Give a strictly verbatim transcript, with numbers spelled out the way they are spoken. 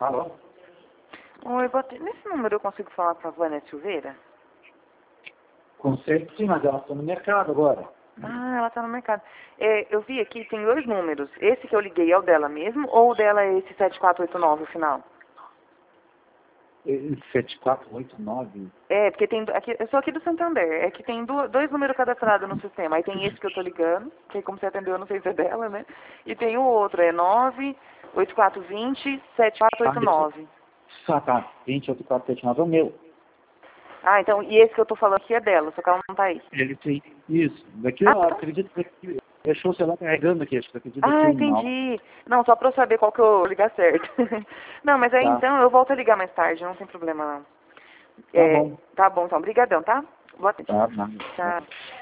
Alô? Oi, boa tarde. Nesse número eu consigo falar com a Vânia Silveira? Conceito, sim, mas ela está no mercado agora. Ah, ela está no mercado. É, eu vi aqui, tem dois números. Esse que eu liguei é o dela mesmo ou o dela é esse sete quatro oito nove, o final? sete quatro oito nove. É, porque tem... Aqui, eu sou aqui do Santander. É que tem do, dois números cadastrados no sistema. Aí tem esse que eu tô ligando, que como você atendeu, eu não sei se é dela, né? E tem o outro, é nove oito quatro dois zero sete quatro oito nove. Ah, tá. vinte, oito, quatro, sete, nove é o meu. Ah, então, e esse que eu tô falando aqui é dela, só que ela não tá aí. Ele tem. Isso. Daqui Ah, eu então... acredito que deixou o celular carregando aqui, acho que acredito que Ah, uma hora. entendi. Não, só pra eu saber qual que eu ligar certo. Não, mas aí Tá. então eu volto a ligar mais tarde, não tem problema não. Tá É, bom. tá bom então, brigadão, tá? Boa tarde. Tá, nada. Tchau.